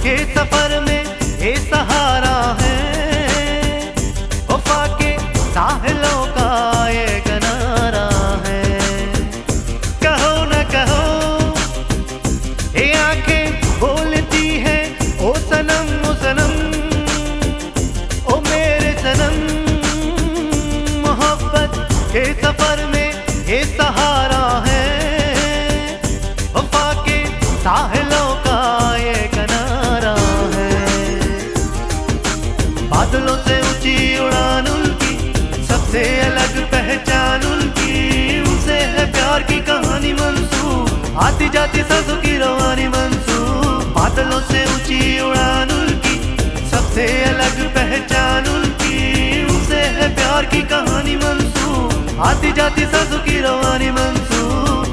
के सफर में ये सहारा है, वफा के साहिलों का ये किनारा है। कहो न कहो ये आंखें बोलती है ओ सनम ओ सनम, ओ मेरे सनम। मोहब्बत के सफर में ये सहारा है, वफा के साहिलों का ये किनारा है। बादलों से ऊंची उड़ान उनकी, सबसे अलग पहचान उनकी, उनसे है प्यार की कहानी मंसूब, आती जाती सांसों की रवानी मंसूब। बादलों से ऊंची उड़ान उनकी, सबसे अलग पहचान उनकी, उनसे है प्यार की कहानी मंसूब, आती जाती सांसों की रवानी मंसूब।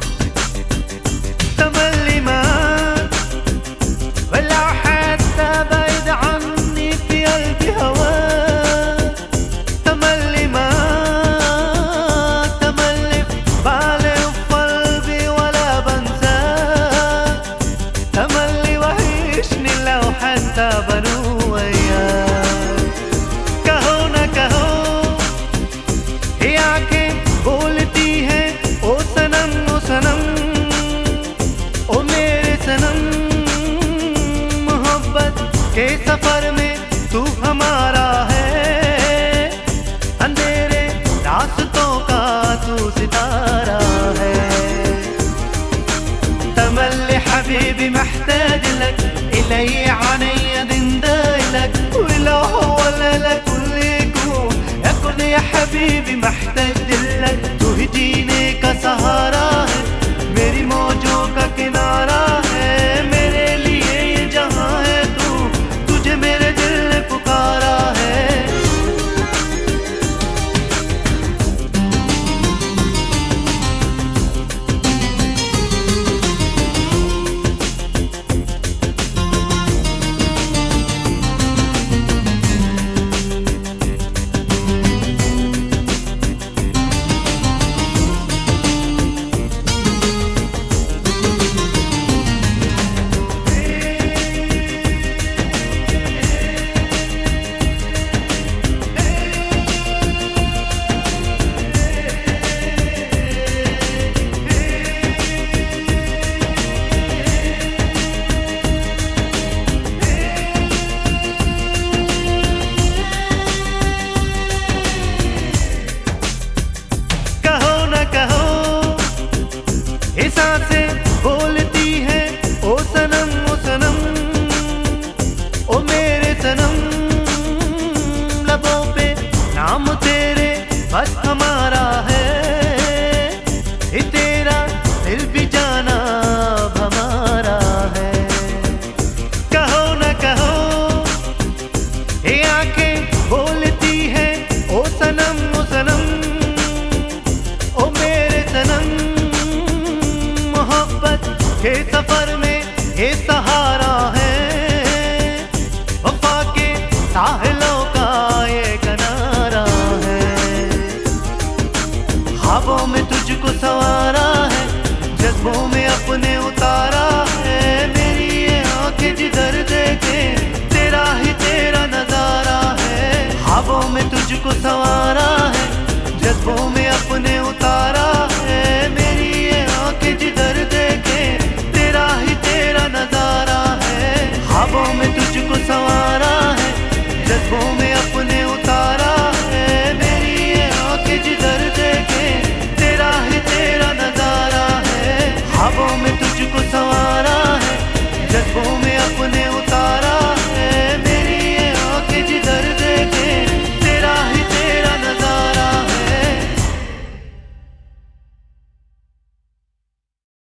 तमल्ली मां वला हत्ता بعيد عني في قلبي هواك، تملي معاك تملي في بالي وفي قلبي ولا بنساك، تملي وحشني لو حتى بنو وياك। कहो न कहो ये आंखें बोलती है ओ सनम ओ सनम, ओ मेरे सनम। मोहब्बत के सफर में तू हमारा है, अंधेरे रास्तों का तू सितारा है। تملي حبيبي محتاج لك، إلي عيني دندايلك، ولو هو لك كل يكون يا حبيبي محتاج لك। तू ही जीने का सहारा है, मेरी मौजों का किनारा